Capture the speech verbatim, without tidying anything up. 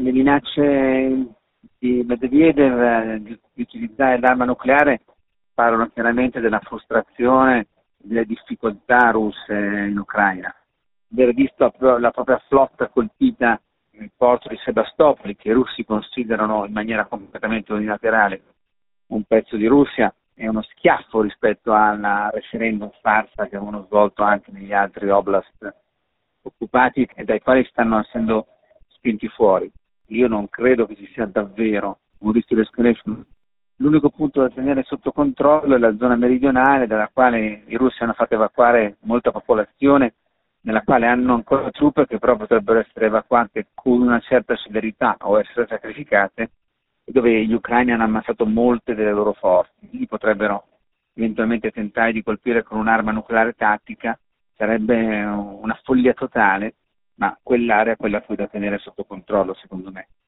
le minacce di Medvedev di, di utilizzare l'arma nucleare parlano chiaramente della frustrazione, delle difficoltà russe in Ucraina. Aver visto la propria flotta colpita nel porto di Sebastopoli, che i russi considerano in maniera completamente unilaterale un pezzo di Russia, è uno schiaffo rispetto al referendum farsa che avevano svolto anche negli altri oblast occupati e dai quali stanno essendo spinti fuori. Io non credo che ci sia davvero un rischio di escalation. L'unico punto da tenere sotto controllo è la zona meridionale, dalla quale i russi hanno fatto evacuare molta popolazione, nella quale hanno ancora truppe che però potrebbero essere evacuate con una certa severità o essere sacrificate, dove gli ucraini hanno ammazzato molte delle loro forze. Quindi potrebbero eventualmente tentare di colpire con un'arma nucleare tattica. Sarebbe una follia totale, ma quell'area è quella a cui da tenere sotto controllo, secondo me.